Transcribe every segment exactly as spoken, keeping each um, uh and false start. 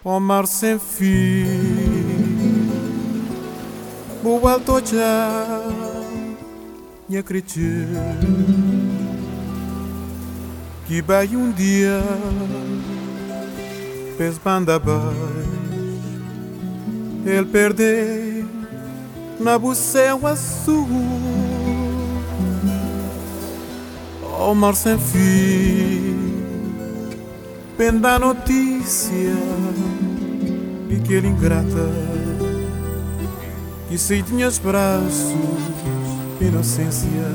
O mar sem fim, o alto já me acredito que vai um dia fez banda abaixo, ele perdeu na céu azul. O mar sem fim, penda a notícia de que ele ingrata que se tinha os braços inocência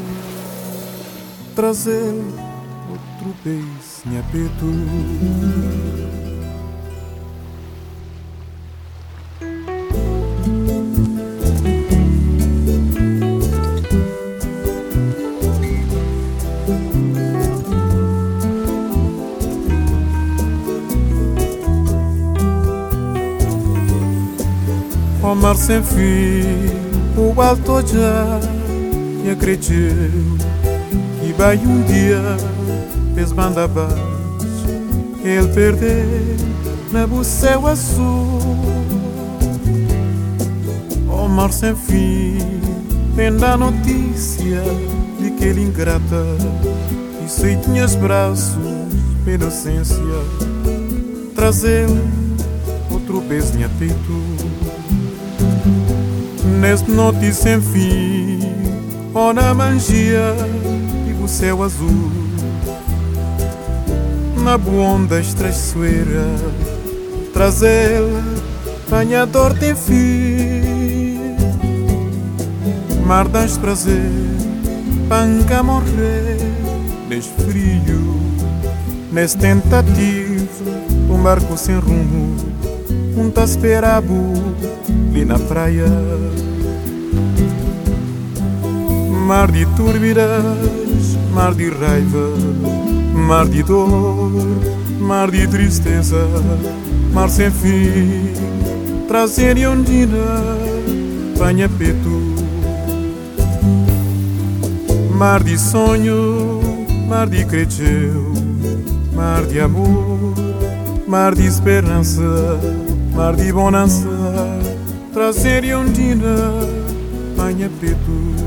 trazer outro beijo em apeto. O mar sem fim, o alto já me acredito que vai um dia fez banda abaixo, ele perdeu na céu azul. O mar sem fim, vem a notícia de que ele ingrata e se tinha os braços de inocência trazer outro beijo em peito. Neste noite sem fim, ou na mangia e o céu azul, na boa traiçoeira, trazer banhador tem fim. Mar das prazer, panca morrer, neste frio, nesse tentativa, um barco sem rumo, um tá esperado ali na praia. Mar de turbiras, mar de raiva, mar de dor, mar de tristeza, mar sem fim, trazer e ondina, banha peto. Mar de sonho, mar de creteu, mar de amor, mar de esperança, mar de bonança, trazer e ondina, banha peto.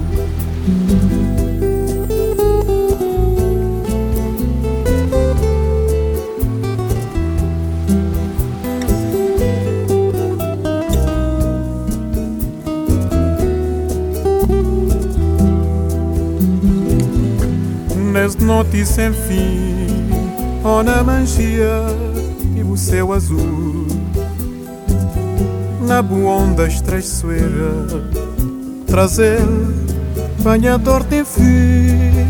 Neste noite sem fim, ou na mangia e o céu azul, na boa traiçoeira, trazer banhador tem fim.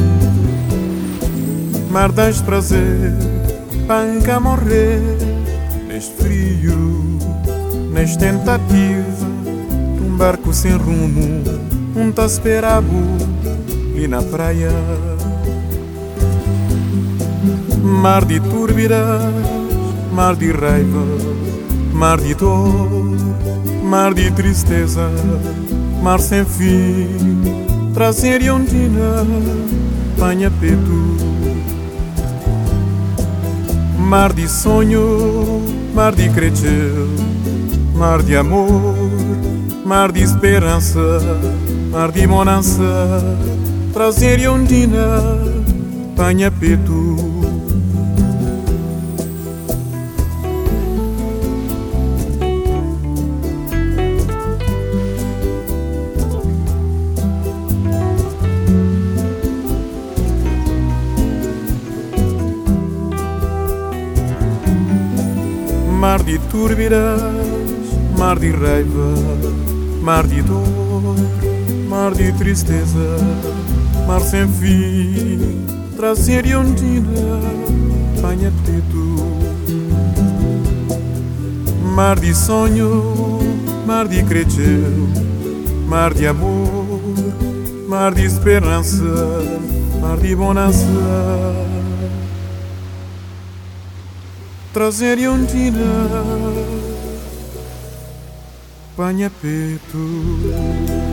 Mar das prazer, panca morrer, neste frio, nesta tentativa de um barco sem rumo, um tá esperado ali na praia. Mar de turbiras, mar de raiva, mar de dor, mar de tristeza, mar sem fim, trazer e ondina, banha peto. Mar de sonho, mar de creteu, mar de amor, mar de esperança, mar de bonança, trazer e ondina, banha peto. Mar de turbiras, mar de raiva, mar de dor, mar de tristeza, mar sem fim, trazer e ondina, banha peto. Mar de sonho, mar de creteu, mar de amor, mar de esperança, mar de bonança, trazer e ondina, banha peto.